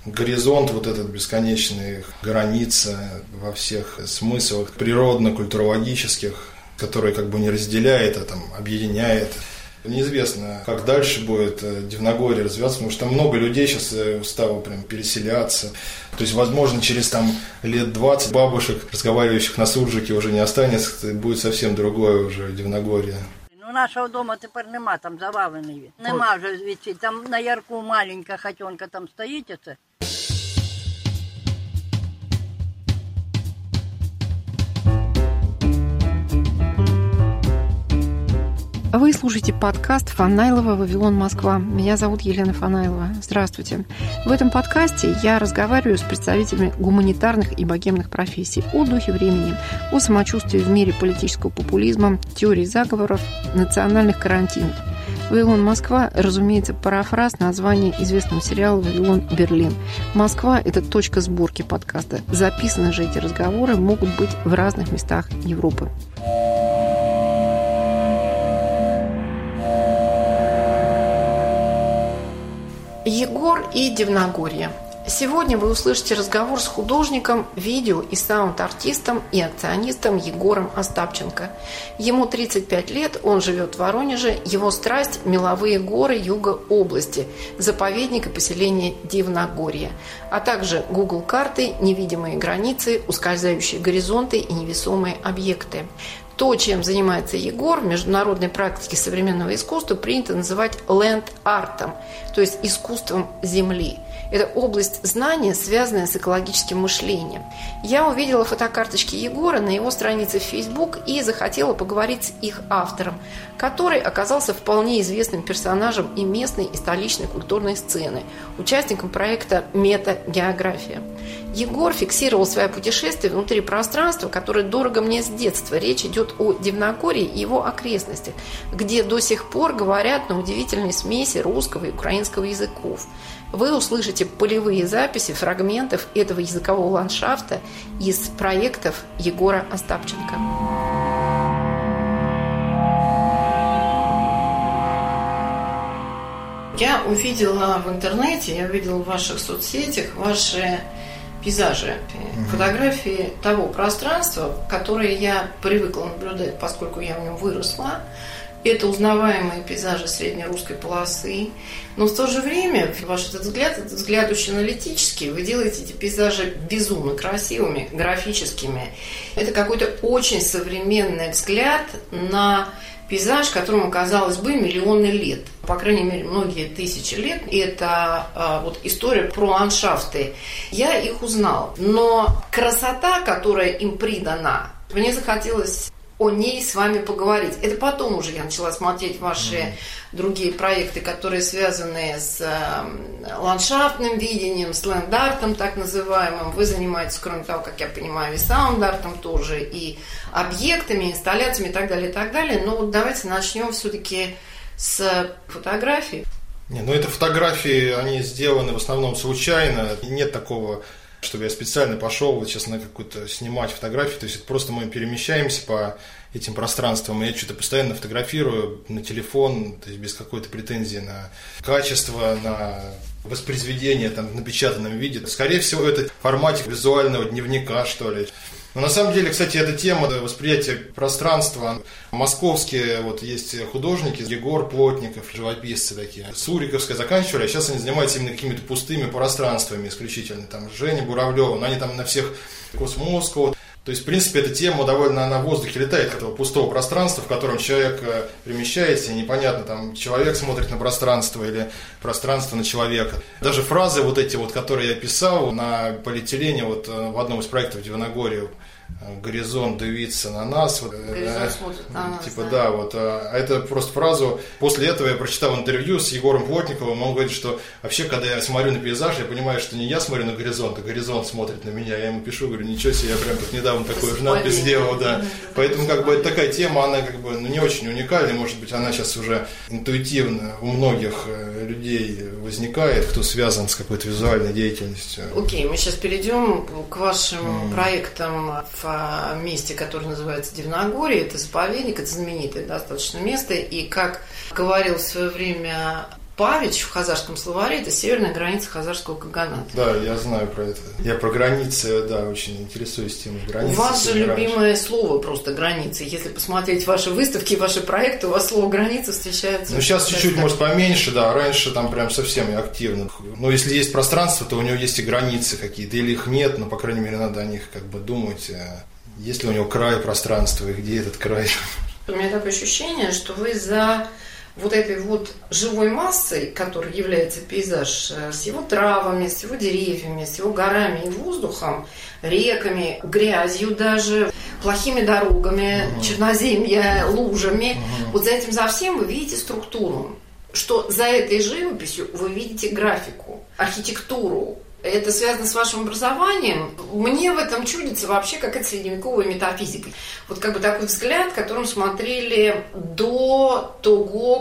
горизонт вот этот бесконечный, граница во всех смыслах природно-культурологических, который как бы не разделяет, а там объединяет. Неизвестно, как дальше будет Дивногорье развиваться, потому что там много людей сейчас стало прям переселяться. То есть, возможно, через там лет 20 бабушек, разговаривающих на суржике, уже не останется, будет совсем другое уже Дивногорье. Ну, нашого дома тепер нема, там завалений він. Нема вже звідси. Там на ярку маленька хатьонка там стоїть оце. Вы слушаете подкаст Фанайлова «Вавилон, Москва». Меня зовут Елена Фанайлова. Здравствуйте. В этом подкасте я разговариваю с представителями гуманитарных и богемных профессий о духе времени, о самочувствии в мире политического популизма, теории заговоров, национальных карантинов. «Вавилон, Москва», разумеется, парафраз названия известного сериала «Вавилон, Берлин». Москва – это точка сборки подкаста. Записаны же эти разговоры могут быть в разных местах Европы. Егор и Дивногорье. Сегодня вы услышите разговор с художником, видео и саунд-артистом и акционистом Егором Остапченко. Ему 35 лет, он живет в Воронеже, его страсть – меловые горы юга области, заповедник и поселение Дивногорье, а также Google карты, невидимые границы, ускользающие горизонты и невесомые объекты. То, чем занимается Егор, в международной практике современного искусства принято называть ленд-артом, то есть искусством земли. Это область знания, связанная с экологическим мышлением. Я увидела фотокарточки Егора на его странице в Facebook и захотела поговорить с их автором, который оказался вполне известным персонажем и местной, и столичной культурной сцены, участником проекта «Метагеография». Егор фиксировал свое путешествие внутри пространства, которое дорого мне с детства. Речь идет о Дивногорье и его окрестностях, где до сих пор говорят на удивительной смеси русского и украинского языков. Вы услышите полевые записи фрагментов этого языкового ландшафта из проектов Егора Остапченко. Я увидела в интернете, я увидела в ваших соцсетях ваши пейзажи, фотографии того пространства, которое я привыкла наблюдать, поскольку я в нем выросла. Это узнаваемые пейзажи среднерусской полосы. Но в то же время ваш этот взгляд очень аналитический. Вы делаете эти пейзажи безумно красивыми, графическими. Это какой-то очень современный взгляд на пейзаж, которому, казалось бы, миллионы лет. По крайней мере, многие тысячи лет. И это вот история про ландшафты. Я их узнала. Но красота, которая им придана, мне захотелось о ней с вами поговорить. Это потом уже я начала смотреть ваши другие проекты, которые связаны с ландшафтным видением, с ленд-артом так называемым. Вы занимаетесь, кроме того, как я понимаю, и саунд-артом тоже, и объектами, инсталляциями и так далее, и так далее. Но вот давайте начнем все-таки с фотографий. Это фотографии, они сделаны в основном случайно. Нет такого, чтобы я специально пошел сейчас на какую-то снимать фотографию. То есть это просто мы перемещаемся по этим пространствам, и я что-то постоянно фотографирую на телефон, то есть без какой-то претензии на качество, на воспроизведение там, в напечатанном виде. Скорее всего, это в формате визуального дневника, что ли. Но на самом деле, кстати, эта тема восприятия пространства. Московские вот есть художники, Егор Плотников, живописцы такие. Суриковская заканчивали, а сейчас они занимаются именно какими-то пустыми пространствами исключительно. Там Женя Буравлева, но они там на всех Космосского. То есть, в принципе, эта тема довольно на воздухе летает, этого пустого пространства, в котором человек перемещается, и непонятно, там, человек смотрит на пространство или пространство на человека. Даже фразы вот эти, вот, которые я писал на полиэтилене вот, в одном из проектов Дивногорья, горизонт дивится на нас. Горизонт смотрит на нас. Типа, да, вот. А это просто фразу. После этого я прочитал интервью с Егором Плотниковым. Он говорит, что вообще, когда я смотрю на пейзаж, я понимаю, что не я смотрю на горизонт, а горизонт смотрит на меня. Я ему пишу, говорю, ничего себе, я прям тут недавно такой же надпись сделал, да. Поэтому, как бы, это такая тема, она, как бы, не очень уникальная. Может быть, она сейчас уже интуитивно у многих людей возникает, кто связан с какой-то визуальной деятельностью. Окей, мы сейчас перейдем к вашим проектам в месте, которое называется Дивногорье. Это заповедник, это знаменитое достаточно место. И как говорил в свое время Павич в хазарском словаре – это северная граница хазарского каганата. Да, я знаю про это. Я про границы, да, очень интересуюсь темой границ. У вас же любимое слово просто «границы». Если посмотреть ваши выставки, ваши проекты, у вас слово «граница» встречается. Ну, сейчас чуть-чуть, может, поменьше, да. Раньше там прям совсем активно. Но если есть пространство, то у него есть и границы какие-то. Или их нет, но, по крайней мере, надо о них как бы думать. Есть ли у него край пространства, и где этот край? У меня такое ощущение, что вы за вот этой вот живой массой, которой является пейзаж, с его травами, с его деревьями, с его горами и воздухом, реками, грязью даже, плохими дорогами, черноземья, лужами, вот за этим за всем вы видите структуру. Что за этой живописью вы видите графику, архитектуру. Это связано с вашим образованием. Мне в этом чудится вообще какая-то средневековая метафизика. Вот как бы такой взгляд, которым смотрели до того,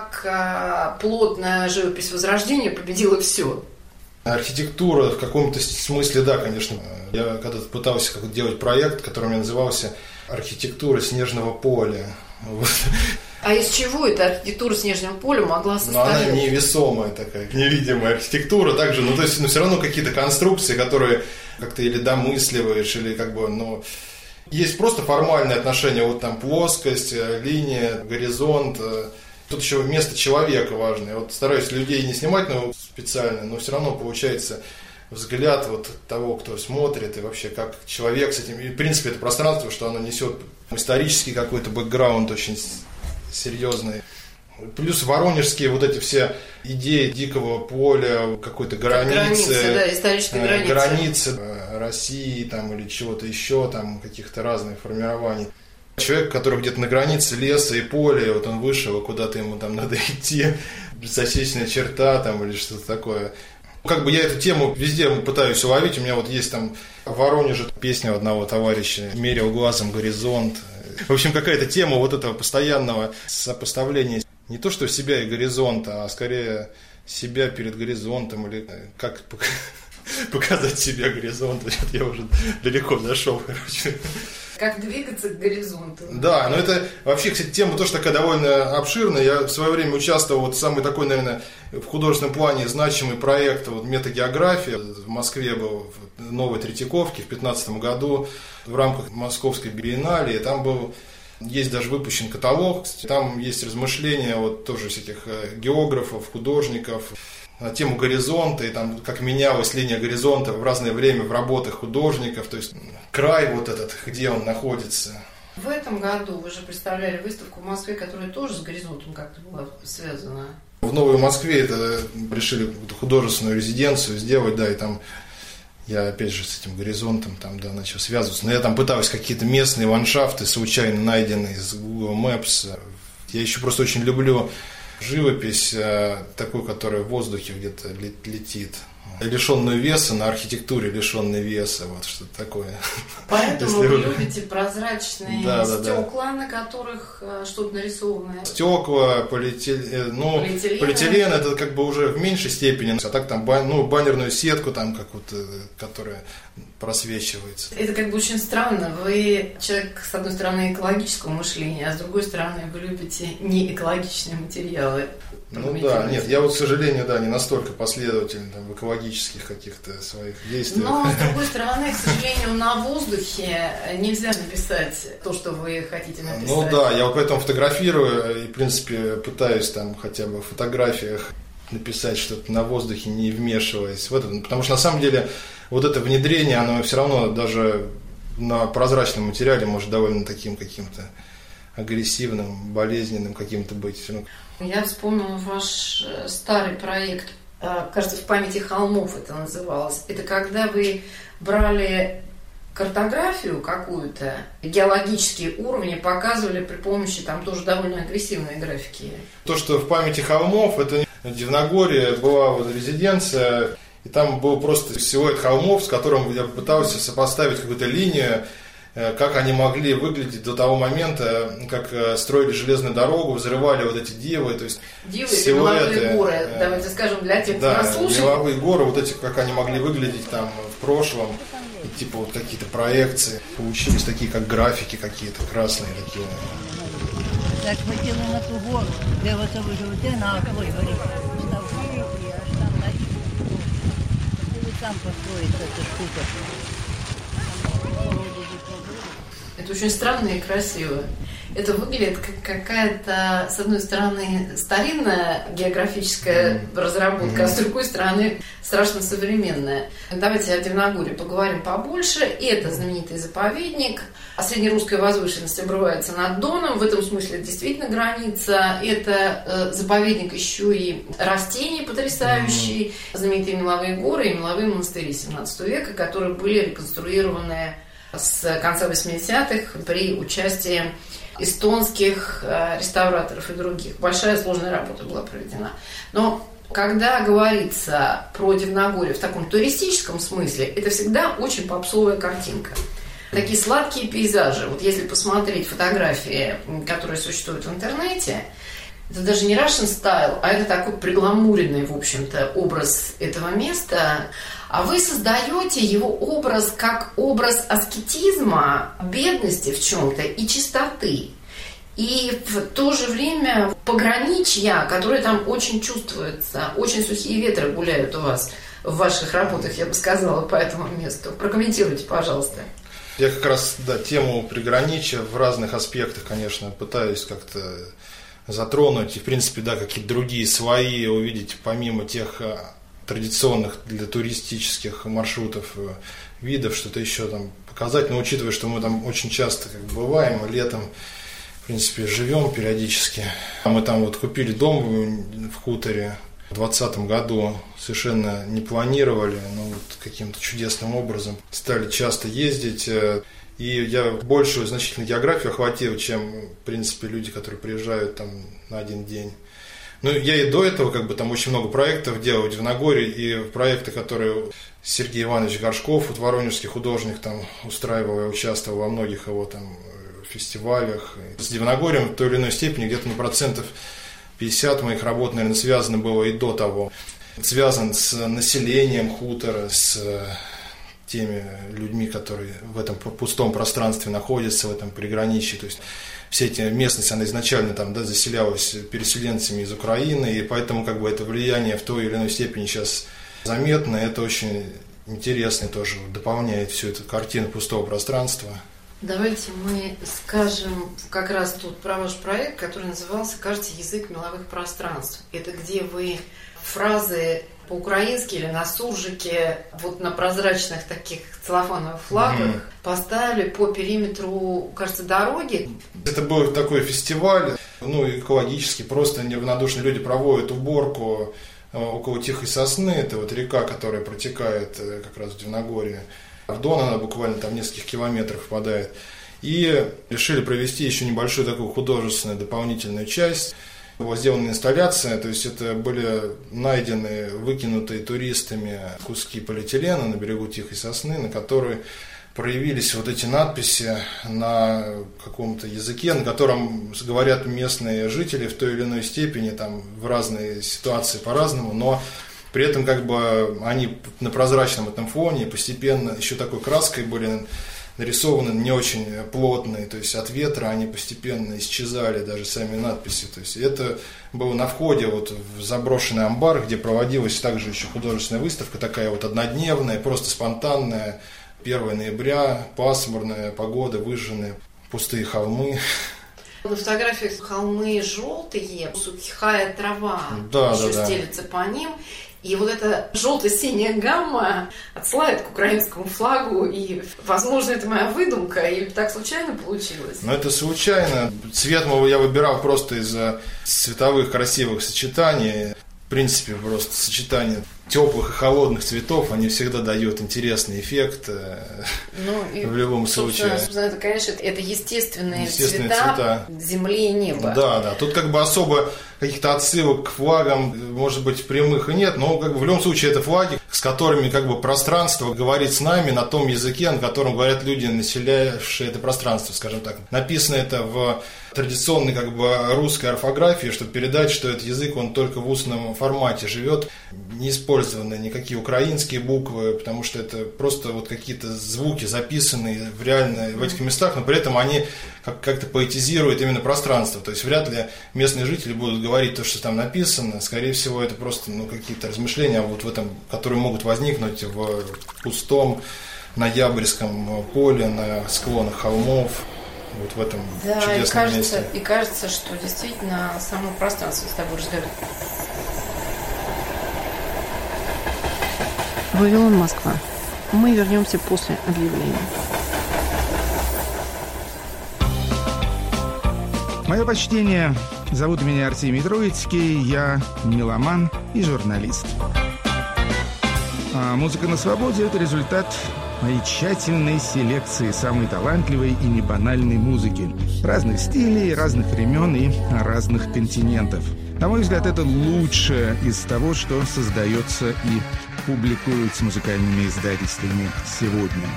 как плотная живопись Возрождения победила все. Архитектура в каком-то смысле, да, конечно. Я когда-то пытался делать проект, который у меня назывался «Архитектура снежного поля». Вот. А из чего эта архитектура снежного поля могла состоять? Но она невесомая такая, невидимая архитектура также, то есть, все равно какие-то конструкции, которые как-то или домысливаешь, или как бы, есть просто формальные отношения, вот там плоскость, линия, горизонт, тут еще место человека важное. Вот стараюсь людей не снимать специально, но все равно получается взгляд вот того, кто смотрит, и вообще как человек с этим, и в принципе это пространство, что оно несет исторический какой-то бэкграунд очень серьезный. Плюс воронежские вот эти все идеи дикого поля, какой-то границы, да, исторической границы России там, или чего-то еще, там, каких-то разных формирований. Человек, который где-то на границе леса и поля, вот он вышел, куда-то ему там надо идти, засечная черта там, или что-то такое. Как бы я эту тему везде пытаюсь уловить. У меня вот есть там в Воронеже песня одного товарища «Мерил глазом горизонт». В общем, какая-то тема вот этого постоянного сопоставления не то что себя и горизонта, а скорее себя перед горизонтом, или как показать себе горизонт. Я уже далеко зашел, короче. Как двигаться к горизонту. Да, но это вообще, кстати, тема тоже такая довольно обширная. Я в свое время участвовал, вот самый такой, наверное, в художественном плане значимый проект, вот метагеография. В Москве был в Новой Третьяковке в 2015 году в рамках Московской биеннале. И там есть даже выпущен каталог, там есть размышления вот тоже всяких географов, художников на тему горизонта, и там как менялась линия горизонта в разное время в работах художников, то есть край вот этот, где он находится. В этом году вы же представляли выставку в Москве, которая тоже с горизонтом как-то была связана. В Новой Москве это решили художественную резиденцию сделать, да, и там я опять же с этим горизонтом там, да, начал связываться. Но я там пытался какие-то местные ландшафты, случайно найденные из Google Maps. Я еще просто очень люблю живопись такую, которая в воздухе где-то летит. Лишенную веса на архитектуре, лишенной веса, вот что-то такое. Поэтому вы любите прозрачные стекла, на которых что-то нарисованное. Стекла, полиэтилен это как бы уже в меньшей степени, а так там баннерную сетку, там как вот, которая просвечивается. Это как бы очень странно. Вы человек, с одной стороны, экологического мышления, а с другой стороны, вы любите неэкологичные материалы. Нет, я вот, к сожалению, не настолько последователен там, в экологических каких-то своих действиях. Но, с другой стороны, к сожалению, на воздухе нельзя написать то, что вы хотите написать. Я вот поэтому фотографирую и, в принципе, пытаюсь там хотя бы в фотографиях написать что-то на воздухе, не вмешиваясь в это. Потому что, на самом деле, вот это внедрение, оно все равно даже на прозрачном материале может довольно таким каким-то агрессивным, болезненным каким-то быть. Я вспомнила ваш старый проект, кажется, в памяти холмов это называлось. Это когда вы брали картографию какую-то, геологические уровни показывали при помощи там тоже довольно агрессивной графики. То, что в памяти холмов, это в Дивногорье была вот резиденция, и там был просто силуэт холмов, с которым я пытался сопоставить какую-то линию, как они могли выглядеть до того момента, как строили железную дорогу, взрывали вот эти дивы, то есть дивы силуэты. Меловые горы, давайте скажем для тех, кто нас слушает. Меловые горы, вот эти, как они могли выглядеть там в прошлом, и, типа вот какие-то проекции, получились такие, как графики какие-то, красные такие. Так хотіли на ту гору, де оце ви живете, на Аквой горі. Там построится эта штука. Это очень странно и красиво. Это выглядит как какая-то, с одной стороны, старинная географическая разработка, а с другой стороны, страшно современная. Давайте о Дивногорье поговорим побольше. Это знаменитый заповедник. Среднерусская возвышенность обрывается над Доном. В этом смысле действительно граница. Это заповедник еще и растений потрясающий. Знаменитые меловые горы и меловые монастыри 17 века, которые были реконструированы с конца 80-х при участии эстонских реставраторов и других. Большая сложная работа была проведена. Но когда говорится про Дивногорье в таком туристическом смысле, это всегда очень попсовая картинка. Такие сладкие пейзажи. Вот если посмотреть фотографии, которые существуют в интернете, это даже не Russian style, а это такой пригламуренный, в общем-то, образ этого места. А вы создаете его образ как образ аскетизма, бедности в чем-то и чистоты. И в то же время пограничья, которые там очень чувствуются, очень сухие ветры гуляют у вас в ваших работах, я бы сказала, по этому месту. Прокомментируйте, пожалуйста. Я как раз, тему приграничья в разных аспектах, конечно, пытаюсь как-то затронуть. И, в принципе, какие-то другие свои увидеть, помимо тех традиционных для туристических маршрутов видов, что-то еще там показать. Но учитывая, что мы там очень часто бываем, и летом, в принципе, живем периодически. Мы там купили дом в хуторе в 2020 году, совершенно не планировали, но каким-то чудесным образом стали часто ездить. И я большую значительную географию охватил, чем, в принципе, люди, которые приезжают там на один день. Я и до этого там очень много проектов делал в Дивногорье, и проекты, которые Сергей Иванович Горшков, воронежский художник, там устраивал, я участвовал во многих его там фестивалях. С Дивногорьем в той или иной степени где-то на 50% моих работ, наверное, связано было и до того. Связан с населением хутора, с теми людьми, которые в этом пустом пространстве находятся, в этом приграничье. То есть вся эта местность, она изначально там, заселялась переселенцами из Украины, и поэтому это влияние в той или иной степени сейчас заметно. Это очень интересно тоже дополняет всю эту картину пустого пространства. Давайте мы скажем как раз тут про ваш проект, который назывался, кажется, «Язык меловых пространств». Это где вы фразы по-украински или на суржике, на прозрачных таких целлофановых флагах поставили по периметру, кажется, дороги. Это был такой фестиваль, экологический, просто неравнодушные люди проводят уборку около Тихой Сосны, это река, которая протекает как раз в Дивногорье. В Дон она буквально там в нескольких километрах впадает. И решили провести еще небольшую такую художественную дополнительную часть. Была сделана инсталляция, то есть это были найдены, выкинутые туристами куски полиэтилена на берегу Тихой Сосны, на которые проявились эти надписи на каком-то языке, на котором говорят местные жители в той или иной степени, там в разные ситуации по-разному, но при этом они на прозрачном этом фоне постепенно еще такой краской были нарисованы не очень плотные, то есть от ветра они постепенно исчезали, даже сами надписи. То есть это было на входе в заброшенный амбар, где проводилась также еще художественная выставка, такая однодневная, просто спонтанная. 1 ноября, пасмурная погода, выжженные пустые холмы. На фотографиях холмы желтые, сухая трава стелется по ним. И эта желто-синяя гамма отсылает к украинскому флагу, и, возможно, это моя выдумка, или так случайно получилось? Это случайно. Цвет я выбирал просто из-за цветовых красивых сочетаний. В принципе, просто сочетание теплых и холодных цветов, они всегда дают интересный эффект в любом случае. Собственно, это, конечно, это естественные цвета земли и неба. Да. Тут особо каких-то отсылок к флагам, может быть, прямых и нет, но в любом случае это флаги, с которыми пространство говорит с нами на том языке, на котором говорят люди, населяющие это пространство, скажем так. Написано это в традиционной как бы русской орфографии, чтобы передать, что этот язык, он только в устном формате живет, не использованы никакие украинские буквы, потому что это просто вот какие-то звуки, записанные в этих местах, но при этом они как-то поэтизируют именно пространство. То есть вряд ли местные жители будут говорить то, что там написано. Скорее всего, это просто какие-то размышления вот в этом, которые могут возникнуть в пустом ноябрьском поле, на склонах холмов. Вот в этом чудесном месте. И кажется, что действительно само пространство с тобой разговаривает. Вавилон, Москва. Мы вернемся после объявления. Мое почтение. Зовут меня Артемий Троицкий. Я меломан и журналист. А «Музыка на свободе» — это результат моей тщательной селекции самой талантливой и небанальной музыки. Разных стилей, разных времен и разных континентов. На мой взгляд, это лучшее из того, что создается и публикуется музыкальными издательствами сегодня.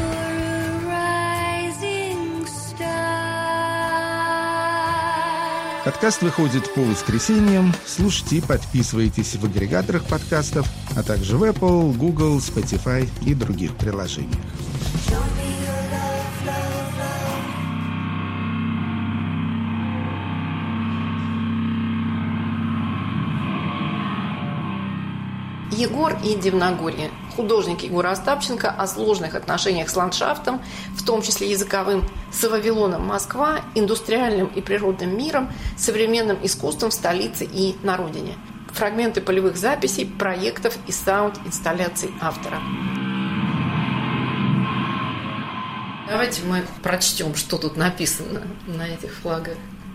Подкаст выходит по воскресеньям. Слушайте и подписывайтесь в агрегаторах подкастов, а также в Apple, Google, Spotify и других приложениях. Егор и Дивногорье. Художник Егор Остапченко о сложных отношениях с ландшафтом, в том числе языковым, с Вавилоном, Москва, индустриальным и природным миром, современным искусством в столице и на родине. Фрагменты полевых записей, проектов и саунд-инсталляций автора. Давайте мы прочтем, что тут написано на этих флагах.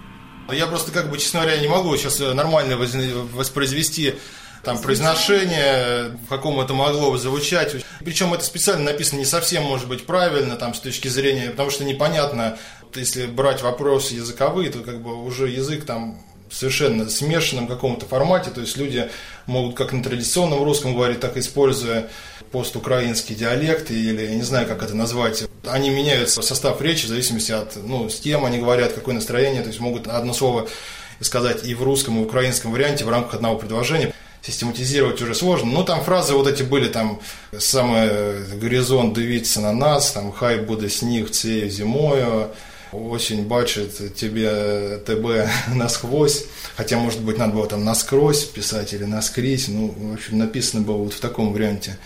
Я просто, честно говоря, не могу сейчас нормально воспроизвести там произношение, в каком это могло бы звучать. Причем это специально написано не совсем, может быть, правильно там, с точки зрения, потому что непонятно, если брать вопросы языковые, то уже язык там совершенно смешанном каком-то формате, то есть люди могут как на традиционном русском говорить, так и используя постукраинский диалект, или я не знаю, как это назвать. Они меняют состав речи в зависимости от, с кем они говорят, какое настроение, то есть могут одно слово сказать и в русском, и в украинском варианте в рамках одного предложения. Систематизировать уже сложно. Но там фразы вот эти были, там, саме горизонт дивиться на нас, там, хай буде сніг цією зимою, осень бачит тебе насквозь. Хотя, может быть, надо было там насквозь писать или наскрізь. В общем, написано было вот в таком варианте.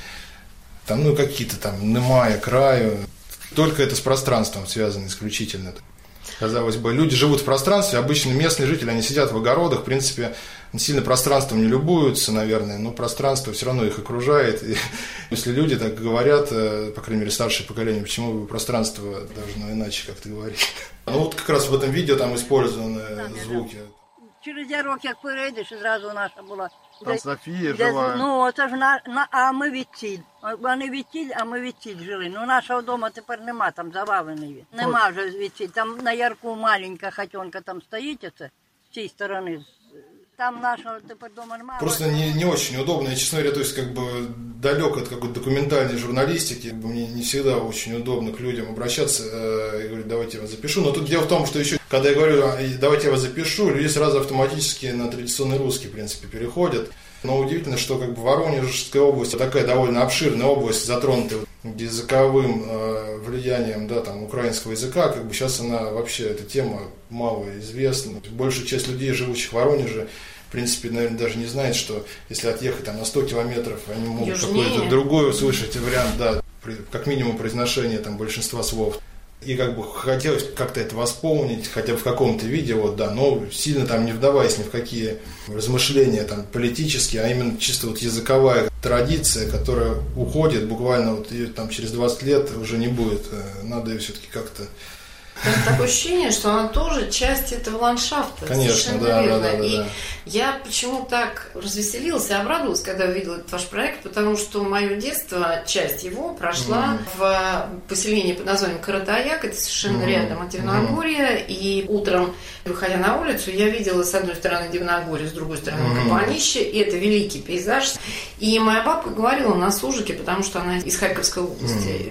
Там, какие-то там немає краю. Только это с пространством связано исключительно. Казалось бы, люди живут в пространстве, обычно местные жители, они сидят в огородах, в принципе, сильно пространством не любуются, наверное, но пространство все равно их окружает. И если люди так говорят, по крайней мере, старшее поколение, почему пространство должно иначе как-то говорить? Как раз в этом видео там использованы звуки. Через ярок, як перейдеш, і зразу наша була. Там Софія жила. Це ж а ми відтіль. Вони відтіль, а ми відтіль жили. Нашого дому тепер нема, там завалений він. Нема вже відтіль. Там на ярку маленька хатенка там стоїть, оце, з цієї сторони. Там нашего теперь дома немає. Просто не очень удобно. Я, честно говоря, то есть далек от какой-то документальной журналистики. Мне не всегда очень удобно к людям обращаться и говорить, давайте я вас запишу. Но тут дело в том, что еще, когда я говорю, давайте я вас запишу, люди сразу автоматически на традиционный русский, в принципе, переходят. Но удивительно, что Воронежская область, такая довольно обширная область, затронутая языковым влиянием, да, там, украинского языка, сейчас она вообще, эта тема мало известна. Большая часть людей, живущих в Воронеже, в принципе, наверное, даже не знает, что если отъехать там на 100 километров, они могут какой-то другой услышать вариант, да, как минимум произношения там большинства слов. И хотелось как-то это восполнить, хотя бы в каком-то виде, но сильно там не вдаваясь ни в какие размышления там политические, а именно чисто языковая традиция, которая уходит буквально ее там через 20 лет уже не будет. Надо ее все-таки как-то... Такое ощущение, что она тоже часть этого ландшафта. Конечно, да. И я почему так развеселилась и обрадовалась, когда увидела этот ваш проект, потому что мое детство, часть его прошла в поселении под названием Каратаяк, это совершенно рядом от Дивногорья, и утром, выходя на улицу, я видела с одной стороны Дивногорье, с другой стороны Капанище, и это великий пейзаж. И моя бабка говорила на суржике, потому что она из Харьковской области.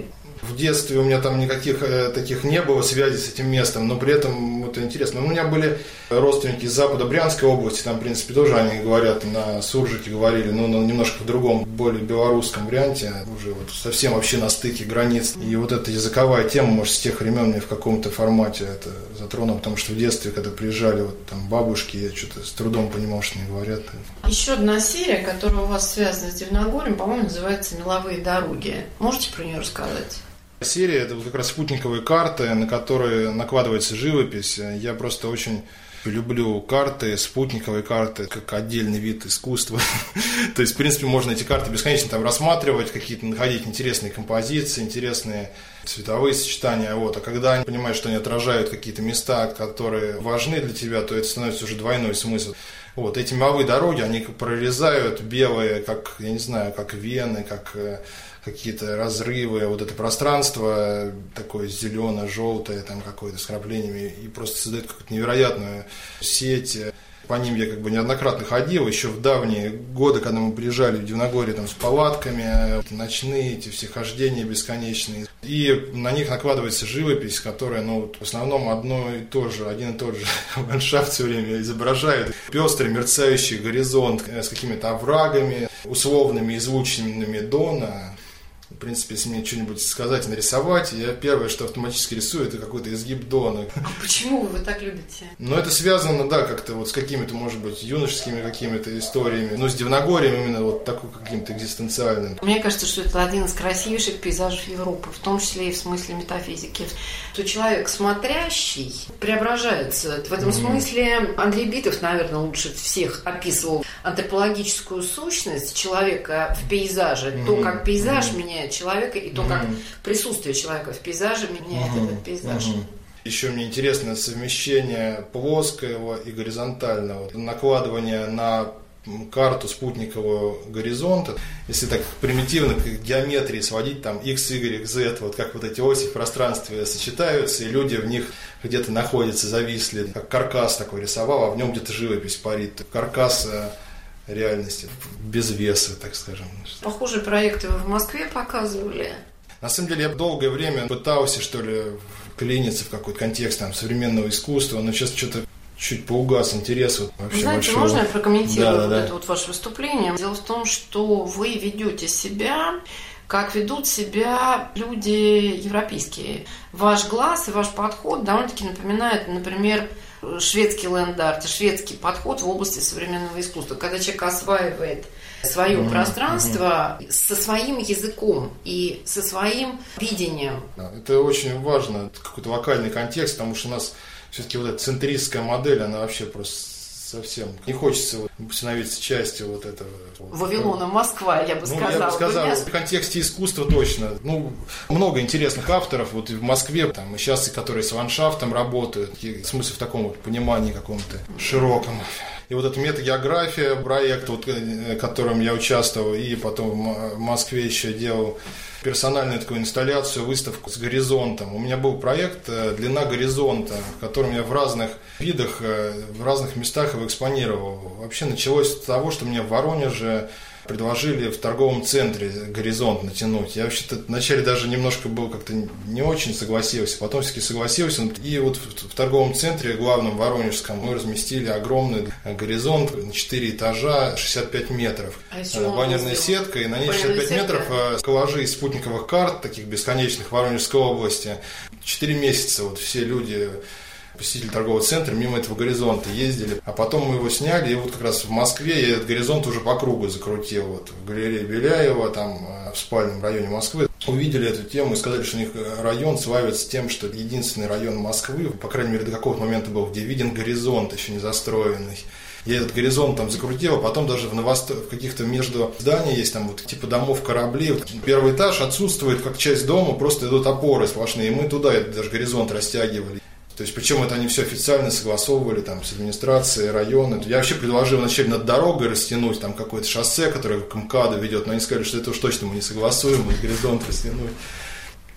В детстве у меня там никаких таких не было связей с этим местом, но при этом это интересно. У меня были родственники из Запада Брянской области, там, в принципе, тоже они говорят на суржике, говорили, но немножко в другом, более белорусском варианте, уже вот совсем вообще на стыке границ. И вот эта языковая тема, может, с тех времен мне в каком-то формате это затронуло, потому что в детстве, когда приезжали вот там бабушки, я что-то с трудом понимал, что они говорят. Еще одна серия, которая у вас связана с Дивногорьем, по-моему, называется «Меловые дороги». Можете про нее рассказать? Серия – это вот как раз спутниковые карты, на которые накладывается живопись. Я просто очень люблю карты, спутниковые карты, как отдельный вид искусства. То есть, в принципе, можно эти карты бесконечно там рассматривать, какие-то находить интересные композиции, интересные цветовые сочетания. Вот. А когда понимаешь, что они отражают какие-то места, которые важны для тебя, то это становится уже двойной смысл. Вот. Эти меловые дороги, они прорезают белые, как, я не знаю, как вены, как какие-то разрывы, вот это пространство такое зелено-желтое, там какое-то с краплениями, и просто создает какую-то невероятную сеть. По ним я как бы неоднократно ходил, еще в давние годы, когда мы приезжали в Дивногорье там, с палатками, ночные эти все хождения бесконечные. И на них накладывается живопись, которая, в основном один и тот же ландшафт все время изображает. Пестрый мерцающий горизонт с какими-то оврагами, условными излучинами Дона. В принципе, если мне что-нибудь сказать и нарисовать, я первое, что автоматически рисую, это какой-то изгиб Дона. А почему вы так любите? Это связано, да, как-то вот с какими-то, может быть, юношескими какими-то историями. С Дивногорьем именно вот такой каким-то экзистенциальным. Мне кажется, что это один из красивейших пейзажей Европы, в том числе и в смысле метафизики. Что человек смотрящий преображается. В этом смысле Андрей Битов, наверное, лучше всех описывал антропологическую сущность человека в пейзаже. То, как пейзаж меняет человека, и то, как присутствие человека в пейзаже меняет этот пейзаж. Еще мне интересно совмещение плоского и горизонтального, накладывание на карту спутникового горизонта. Если так примитивно к геометрии сводить, там x, y, z, вот как вот эти оси в пространстве сочетаются, и люди в них где-то находятся, зависли, как каркас такой рисовал, а в нем где-то живопись парит. Каркас реальности, без веса, так скажем. Похожие проекты вы в Москве показывали? На самом деле я долгое время пытался, клиниться в какой-то контекст там, современного искусства, но сейчас что-то чуть поугас интерес вообще. Знаете, можно я прокомментирую это ваше выступление? Дело в том, что вы ведете себя, как ведут себя люди европейские. Ваш глаз и ваш подход довольно-таки напоминает, например, шведский ленд-арт, шведский подход в области современного искусства. Когда человек осваивает свое пространство со своим языком и со своим видением. Это очень важно, какой-то локальный контекст, потому что у нас все-таки вот эта центристская модель, она вообще просто совсем не хочется становиться частью вот этого. Вавилона, Москва, я бы сказала. Я бы сказал, в контексте искусства точно. Много интересных авторов вот и в Москве, там, и сейчас, которые с ландшафтом работают, в смысле в таком вот понимании каком-то широком. И вот эта метагеография, проект, в котором я участвовал, и потом в Москве еще делал персональную такую инсталляцию, выставку с горизонтом. У меня был проект «Длина горизонта», в котором я в разных видах, в разных местах его экспонировал. Вообще началось с того, что мне в Воронеже предложили в торговом центре горизонт натянуть. Я вообще-то вначале даже немножко был как-то не очень согласился, потом все-таки согласился. И вот в торговом центре, главном воронежском, мы разместили огромный горизонт на 4 этажа, 65 метров. Баннерная сетка, и на ней 65 метров коллажи из спутниковых карт, таких бесконечных, Воронежской области. 4 месяца вот все люди, посетители торгового центра, мимо этого горизонта ездили. А потом мы его сняли, и вот как раз в Москве я этот горизонт уже по кругу закрутил. Вот в галерее Беляева, там в спальном районе Москвы. Увидели эту тему и сказали, что у них район славится тем, что это единственный район Москвы, по крайней мере до какого-то момента был, где виден горизонт, еще не застроенный. Я этот горизонт там закрутил, а потом даже в каких-то между зданиями есть там вот типа домов кораблей. Первый этаж отсутствует как часть дома, просто идут опоры сплошные, и мы туда даже горизонт растягивали. То есть, причем это они все официально согласовывали там, с администрацией района. Я вообще предложил вначале над дорогой растянуть там какое-то шоссе, которое к МКАДу ведет, но они сказали, что это уж точно мы не согласуем, вот горизонт растянуть.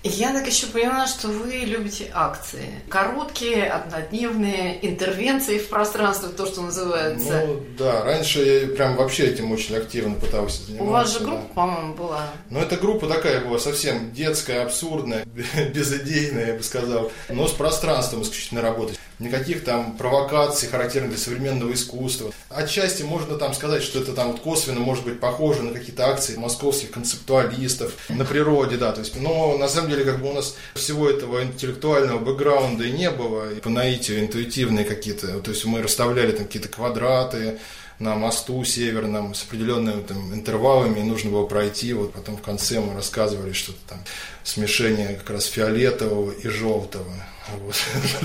Я так еще поняла, что вы любите акции. Короткие, однодневные, интервенции в пространство, то, что называется. Ну, да, раньше я прям вообще этим очень активно пытался заниматься. У вас же группа, по-моему, была. Ну, эта группа такая была совсем детская, абсурдная, безыдейная, я бы сказал, но с пространством исключительно работать. Никаких там провокаций, характерных для современного искусства. Отчасти можно там сказать, что это там вот косвенно может быть похоже на какие-то акции московских концептуалистов на природе, да. То есть, но на самом деле как бы у нас всего этого интеллектуального бэкграунда и не было. И по наитию интуитивные какие-то. То есть мы расставляли там какие-то квадраты на мосту северном с определенными там интервалами, и нужно было пройти. Вот потом в конце мы рассказывали что-то там смешение как раз фиолетового и желтого. Вот.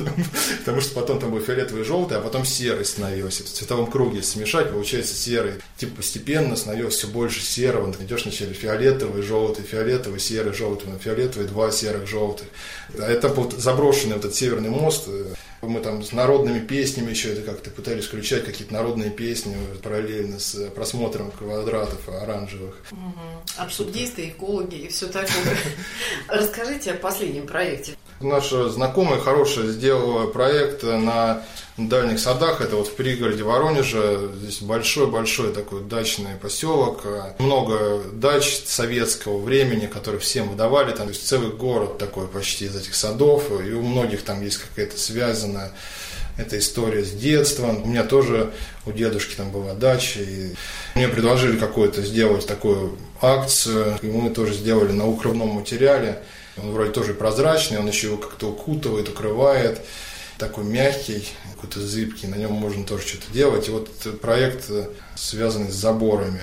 Потому что потом там был фиолетовый и желтый, а потом серый становился. В цветовом круге смешать, получается серый. Типа постепенно становился все больше серого. Ты идешь вначале фиолетовый, желтый, серый, желтый, фиолетовый, два серых, желтых. А это вот заброшенный вот этот северный мост. Мы там с народными песнями еще это как-то пытались включать какие-то народные песни параллельно с просмотром квадратов оранжевых. Абсурдисты, экологи и все такое. Расскажите о последнем проекте. Наша знакомая хорошая сделала проект на Дальних Садах, это вот в пригороде Воронежа, здесь большой-большой такой дачный поселок, много дач советского времени, которые всем выдавали, там, то есть целый город такой почти из этих садов, и у многих там есть какая-то связанная эта история с детством. У меня тоже, у дедушки там была дача, и мне предложили какую-то сделать такую акцию, и мы тоже сделали на укрывном материале. Он вроде тоже прозрачный, он еще его как-то укутывает, укрывает. Такой мягкий, какой-то зыбкий, на нем можно тоже что-то делать. И вот проект, связанный с заборами.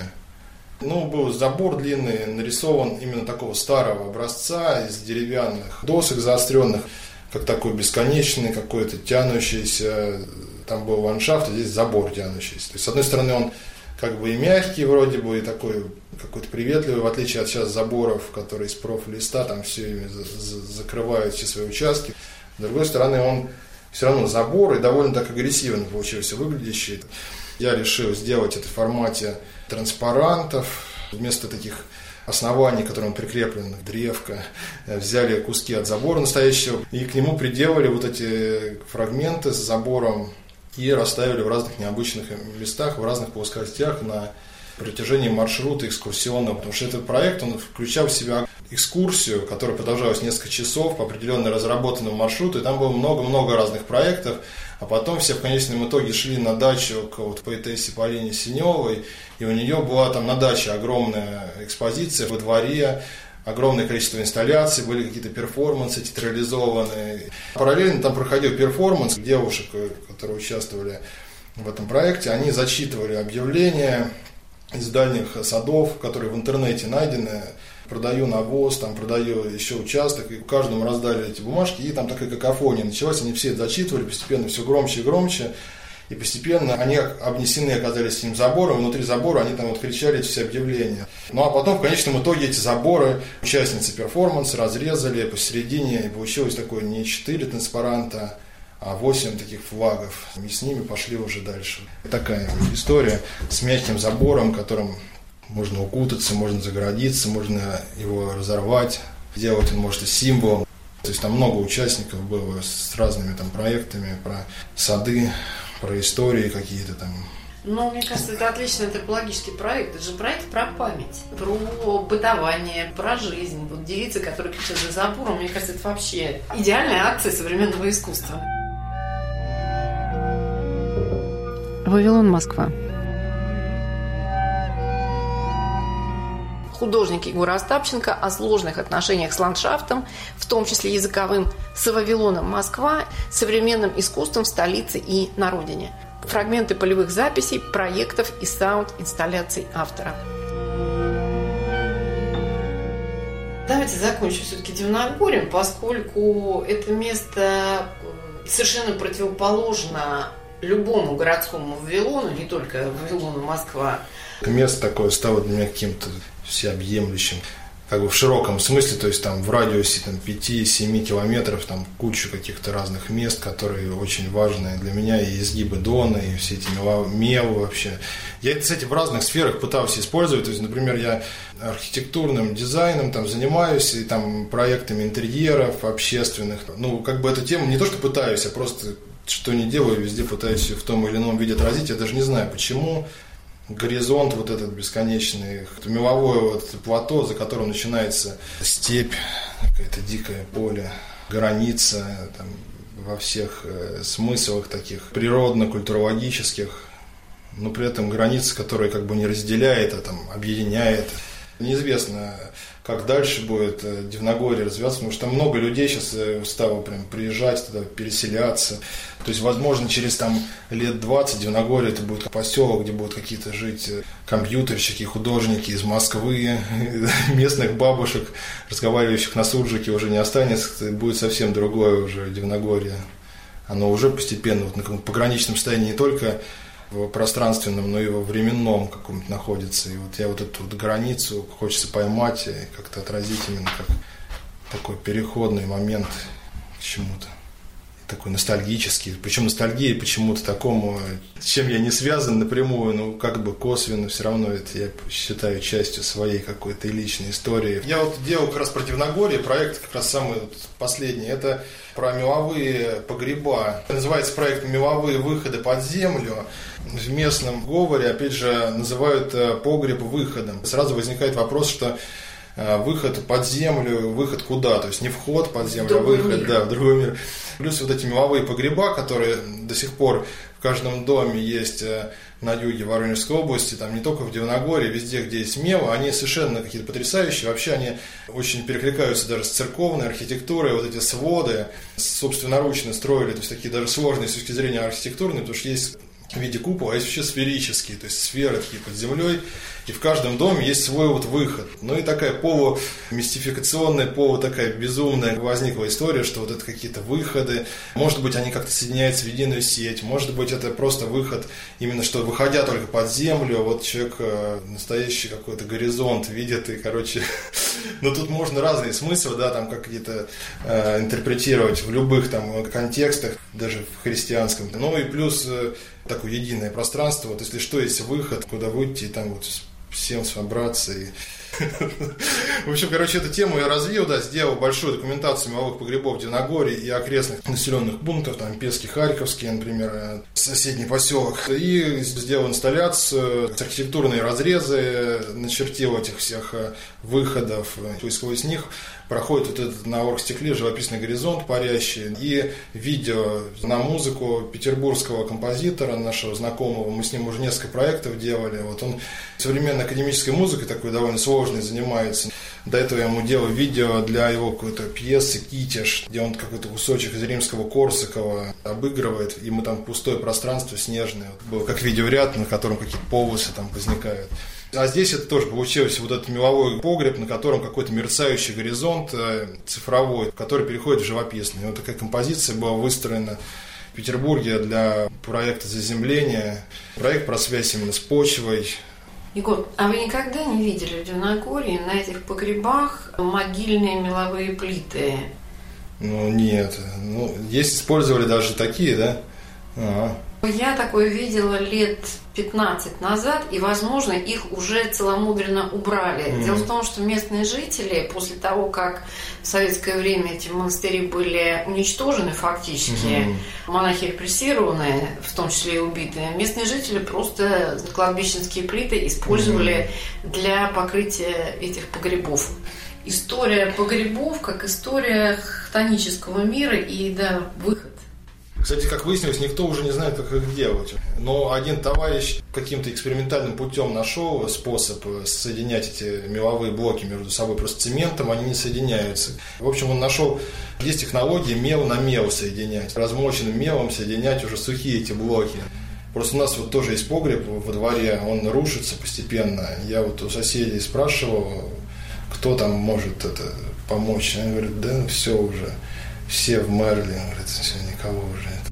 Ну, был забор длинный, нарисован именно такого старого образца, из деревянных досок заостренных, как такой бесконечный, какой-то тянущийся. Там был ландшафт, а здесь забор тянущийся. То есть, с одной стороны, он как бы и мягкий вроде бы, и такой какой-то приветливый, в отличие от сейчас заборов, которые из профлиста там все ими закрывают все свои участки. С другой стороны, он все равно забор и довольно так агрессивно получился выглядящий. Я решил сделать это в формате транспарантов. Вместо таких оснований, к которым прикреплена древко, взяли куски от забора настоящего и к нему приделали вот эти фрагменты с забором и расставили в разных необычных местах, в разных плоскостях на протяжении маршрута экскурсионного. Потому что этот проект, он включал в себя экскурсию, которая продолжалась несколько часов по определенно разработанному маршруту, и там было много-много разных проектов, а потом все в конечном итоге шли на дачу к вот поэтессе Полине Синевой, и у нее была там на даче огромная экспозиция во дворе, огромное количество инсталляций, были какие-то перформансы театрализованные. Параллельно там проходил перформанс девушек, которые участвовали в этом проекте, они зачитывали объявления из дальних садов, которые в интернете найдены. Продаю навоз, там продаю еще участок, и каждому раздали эти бумажки, и там такая какофония началась, они все это зачитывали, постепенно все громче и громче, и постепенно они обнесены оказались этим забором, внутри забора они там вот кричали эти все объявления. Ну а потом в конечном итоге эти заборы участницы перформанса разрезали посередине, и получилось такое не 4 транспаранта, а 8 таких флагов, и с ними пошли уже дальше. Такая история с мягким забором, которым можно укутаться, можно загородиться, можно его разорвать, сделать он может и символом. То есть там много участников было с разными там проектами про сады, про истории какие-то там. Ну, мне кажется, это отличный антропологический проект. Это же проект про память, про бытование, про жизнь. Вот девицы, которые кричат за забором, мне кажется, это вообще идеальная акция современного искусства. Вавилон, Москва. Художник Егор Остапченко о сложных отношениях с ландшафтом, в том числе языковым, с Вавилоном, Москва, современным искусством в столице и на родине. Фрагменты полевых записей, проектов и саунд-инсталляций автора. Давайте закончим все-таки Дивногорьем, поскольку это место совершенно противоположно любому городскому Вавилону, не только Вавилону, Москва. Место такое стало для меня каким-то всеобъемлющим. как бы в широком смысле, то есть там в радиусе 5-7 километров там кучу каких-то разных мест, которые очень важные для меня, и изгибы Дона, и все эти мелы вообще. Я это, кстати, в разных сферах пытался использовать, то есть, например, я архитектурным дизайном там занимаюсь, и там проектами интерьеров общественных. Ну, как бы эту тему не то что пытаюсь, а просто что не делаю, везде пытаюсь ее в том или ином виде отразить, я даже не знаю почему. Горизонт вот этот бесконечный, меловое вот плато, за которым начинается степь, какое-то дикое поле, граница там, во всех смыслах таких природно-культурологических, но при этом граница, которая как бы не разделяет, а там объединяет. Неизвестно, как дальше будет Дивногорье развиваться, потому что там много людей сейчас стало прям приезжать туда, переселяться. То есть, возможно, через там лет 20 Дивногорье это будет поселок, где будут какие-то жить компьютерщики, художники из Москвы, местных бабушек, разговаривающих на суржике, уже не останется, будет совсем другое уже Дивногорье. Оно уже постепенно вот, на пограничном состоянии не только в пространственном, но и во временном каком-то находится. И вот я вот эту вот границу хочется поймать и как-то отразить именно как такой переходный момент к чему-то. Такой ностальгический. Причем ностальгия почему-то такому, с чем я не связан напрямую, но как бы косвенно все равно это я считаю частью своей какой-то личной истории. Я вот делал как раз про Дивногорье, проект как раз самый вот последний. Это про меловые погреба. Называется проект «Меловые выходы под землю». В местном говоре, опять же, называют погреб выходом. Сразу возникает вопрос, что выход под землю, выход куда? То есть не вход под землю, а выход в другой мир. Плюс вот эти меловые погреба, которые до сих пор в каждом доме есть на юге Воронежской области, там не только в Дивногорье, везде, где есть мело, они совершенно какие-то потрясающие. Вообще они очень перекликаются даже с церковной архитектурой. Вот эти своды собственноручно строили, то есть такие даже сложные с точки зрения архитектурной, потому что есть в виде купола, а есть вообще сферические, то есть сферы такие под землей, и в каждом доме есть свой вот выход. Ну и такая полумистификационная, такая безумная возникла история, что вот это какие-то выходы, может быть, они как-то соединяются в единую сеть, может быть, это просто выход, именно что выходя только под землю, вот человек настоящий какой-то горизонт видит, и, короче, но тут можно разные смыслы, да, там какие-то интерпретировать в любых там контекстах, даже в христианском. Ну и плюс такое единое пространство, вот если что, есть выход, куда выйти, и там вот всем собраться. И... В общем, короче, эту тему я развил, да, сделал большую документацию меловых погребов в Дивногорье и окрестных населенных пунктов, там Пески, Харьковский, например, соседний поселок. И сделал инсталляцию, архитектурные разрезы, начертил этих всех выходов, и сквозь них проходит вот этот на оргстекле живописный горизонт парящий, и видео на музыку петербургского композитора, нашего знакомого, мы с ним уже несколько проектов делали, вот он современной академической музыкой такой довольно сложной занимается. До этого я ему делал видео для его какой-то пьесы «Китеж», где он какой-то кусочек из римского Корсакова обыгрывает, и мы там пустое пространство снежное, вот, было как видеоряд, на котором какие-то полосы там возникают. А здесь это тоже получилось вот этот меловой погреб, на котором какой-то мерцающий горизонт цифровой, который переходит в живописный. И вот такая композиция была выстроена в Петербурге для проекта заземления. Проект про связь именно с почвой. Егор, а вы никогда не видели в Дивногорье на этих погребах могильные меловые плиты? Ну, нет. Ну, есть, использовали даже такие, да? Ага. Я такое видела лет 15 назад, и, возможно, их уже целомудренно убрали. Дело в том, что местные жители, после того, как в советское время эти монастыри были уничтожены фактически, монахи репрессированы, в том числе и убитые, местные жители просто кладбищенские плиты использовали для покрытия этих погребов. История погребов как история хтонического мира и, да, выход. Кстати, как выяснилось, никто уже не знает, как их делать. Но один товарищ каким-то экспериментальным путем нашел способ соединять эти меловые блоки между собой. Просто цементом они не соединяются. В общем, он нашел, есть технологии мел на мел соединять. Размоченным мелом соединять уже сухие эти блоки. Просто у нас вот тоже есть погреб во дворе, он рушится постепенно. Я вот у соседей спрашивал, кто там может это помочь. Они говорят, да все уже. Все вмерли, говорит, все, никого уже нет.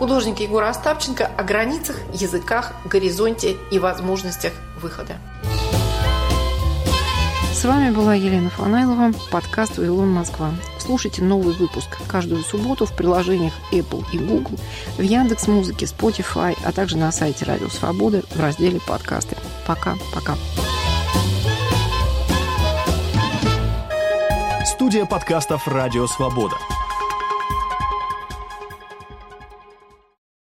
Художник Егор Остапченко о границах, языках, горизонте и возможностях выхода. С вами была Елена Фанайлова, подкаст «Вавилон Москва». Слушайте новый выпуск каждую субботу в приложениях Apple и Google, в Яндекс.Музыке, Spotify, а также на сайте Радио Свобода в разделе «Подкасты». Пока-пока. Студия подкастов «Радио Свобода».